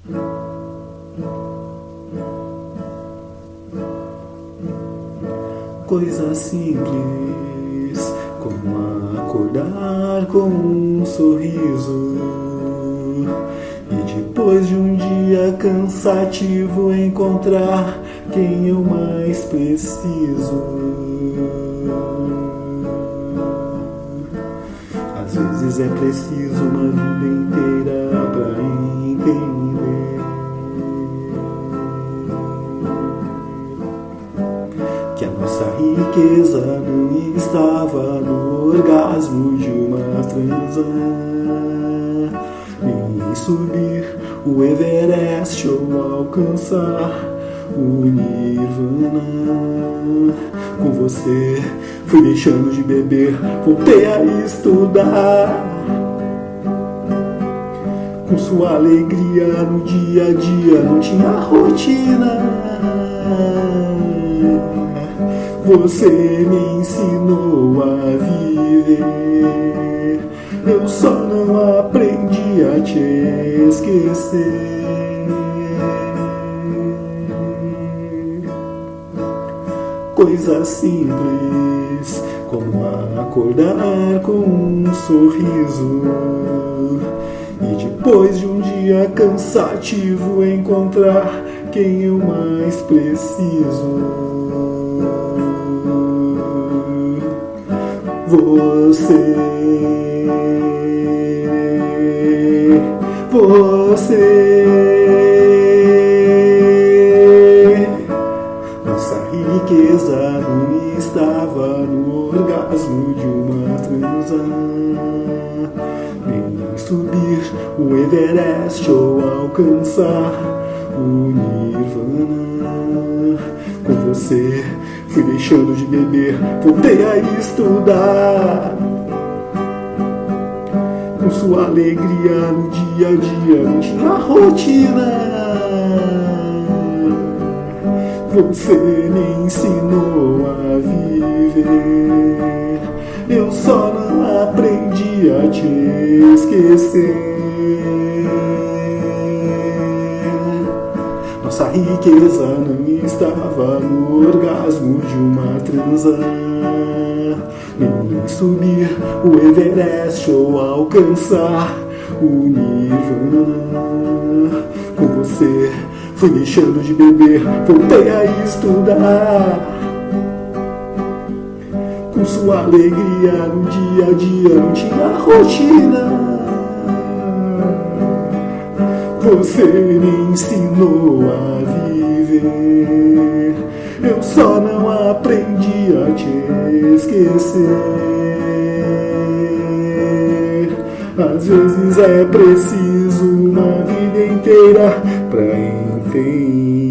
Coisa simples, como acordar com um sorriso, e depois de um dia cansativo encontrar quem eu mais preciso. Às vezes é preciso uma vida inteira pra entender que a nossa riqueza não estava no orgasmo de uma transa, nem em subir o Everest ou alcançar o Nirvana. Com você fui deixando de beber, voltei a estudar. Com sua alegria no dia a dia não tinha rotina. Você me ensinou a viver, eu só não aprendi a te esquecer. Coisa simples, como acordar com um sorriso, e depois de um dia cansativo encontrar quem eu mais preciso. Você, nossa riqueza não estava no orgasmo de uma transa, nem em subir o Everest ou alcançar o Nirvana. Com você fui deixando de beber, voltei a estudar. Com sua alegria no dia a dia não tinha rotina. Você me ensinou a viver, eu só não aprendi a te esquecer. Nossa riqueza não estava no orgasmo de uma transa, nem em subir o Everest ou alcançar o Nirvana. Com você fui deixando de beber, voltei a estudar. Com sua alegria no dia a dia não tinha rotina. Você me ensinou a viver, eu só não aprendi a te esquecer. Às vezes é preciso uma vida inteira pra entender